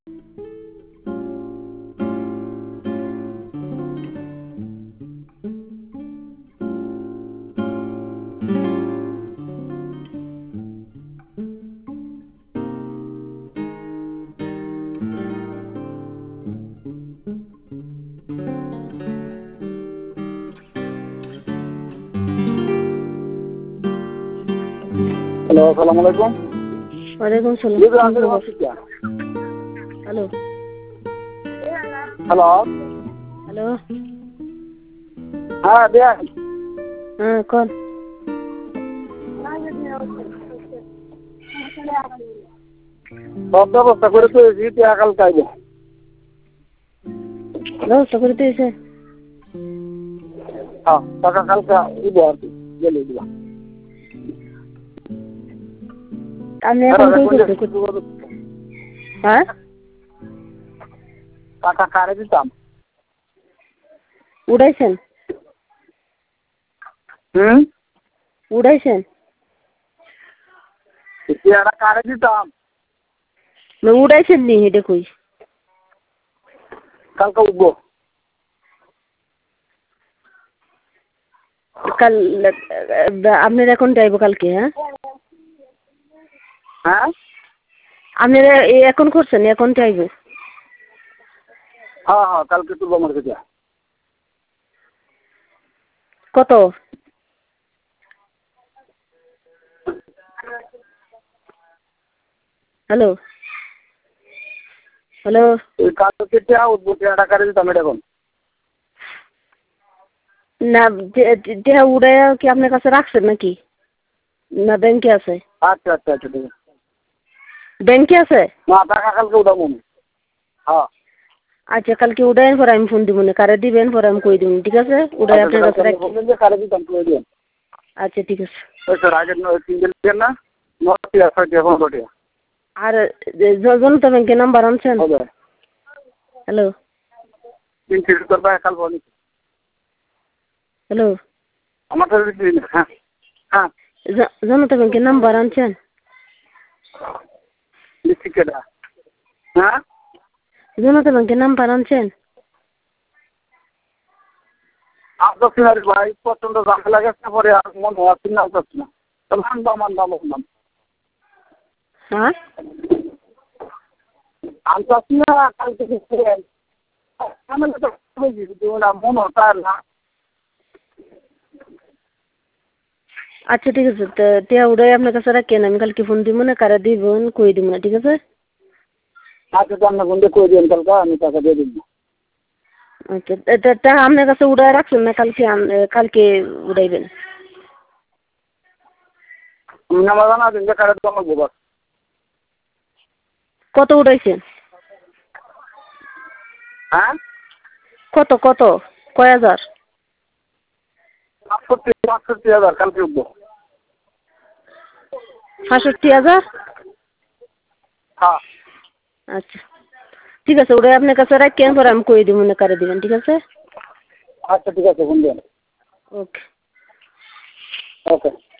Hello अस्सलाम वालेकुम। वालेकुम सलाम। Hello hello hello. हाँ देख हाँ कौन? ব্যবস্থা করে তো জিতে আকাল কাইবে ব্যবস্থা করে দিয়েছে। হ্যাঁ টাকা কালকে দিব আর কি গেলে দিবা আপনি এখন কই করতে? হ্যাঁ টাকা কারে দিতাম। উড়াইছেন? উড়াইছেন? টাকা কারে দিতাম উড়াইছেন নি এটা কই? কালকে উঠবো। কাল আপনার অ্যাকাউন্টে আইব কালকে? হ্যাঁ হ্যাঁ আপনারা এই অ্যাকাউন্ট করছেন, অ্যাকাউন্টে আইব? হ্যাঁ হ্যাঁ কালকে তুলবো আমার কাছে। কত? Hello hello. ওই কালকে উঠবো টাকা কারে দিতাম এটা এখন। না দেহা উড়াইয়া কি আপনার কাছে রাখছেন নাকি, না ব্যাংকে আছে? আচ্ছা আচ্ছা আচ্ছা ঠিক আছে। ব্যাংকে আছে? না টাকা কালকে উঠাবো। হ্যাঁ আচ্ছা কালকে উড়াইন পরে আমি ফোন দিব না, কারে দিবেন পরে আমি কই দিব, ঠিক আছে? উড়াই আপনার কাছে রাখি। কারে দিতাম তুলে দিন। আচ্ছা ঠিক আছে। ওই স্যার আগের সিঙ্গেল দিন না 9টিয়া 6টিয়া 15টিয়া। আর জনতা ব্যাংকের নাম্বার আনছেন? হবে হ্যালো 3 করবা কাল বলি। হ্যালো আমার কাছে দিন। হ্যাঁ হ্যাঁ জনতা ব্যাংকের নাম্বার আনছেন? লিখিকেটা হ্যাঁ জনতা ব্যাংকের নাম্বার আনছেন? আপনার ভাই প্রচন্ড দাম লাগাচ্ছে পরে আর মনে হচ্ছে না হচ্ছে না। মানবাম হ্যাঁ আমি চাচ্ছি না কালকে মন হতা না। আচ্ছা ঠিক আছে, টিয়া উড়াই আপনার কাছে রাখেন, আমি কালকে ফোন দিব না, কারা দিবেন কই দিব না, ঠিক আছে? আচ্ছা তো আপনার বন্ধু করে দিন কালকে আমি টাকা দিয়ে দিব। আচ্ছা এটা আপনার কাছে উড়াই রাখছেন না কালকে কালকে উড়াইবেন? নাম্বার জানা দিন যে কারে তোমার গোবর। কত উড়াইছেন? হ্যাঁ কত কত কয় হাজার? 65,000 কালকে উঠবো। 65,000? হ্যাঁ আচ্ছা ঠিক আছে, ওটাই আপনার কাছে রাখেন পরে আমি কই দিব না কারে দিবেন, ঠিক আছে? আচ্ছা ঠিক আছে ফোন দেন। ওকে ওকে।